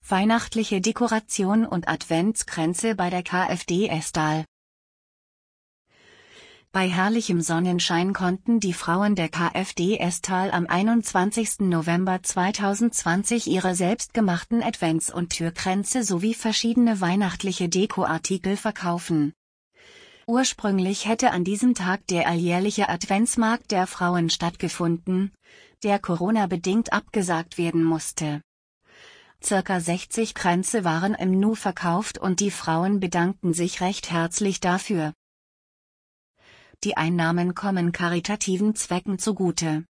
Weihnachtliche Dekoration und Adventskränze bei der KfD Estal. Bei herrlichem Sonnenschein konnten die Frauen der KfD Estal am 21. November 2020 ihre selbstgemachten Advents- und Türkränze sowie verschiedene weihnachtliche Dekoartikel verkaufen. Ursprünglich hätte an diesem Tag der alljährliche Adventsmarkt der Frauen stattgefunden, der Corona-bedingt abgesagt werden musste. Circa 60 Kränze waren im Nu verkauft und die Frauen bedankten sich recht herzlich dafür. Die Einnahmen kommen karitativen Zwecken zugute.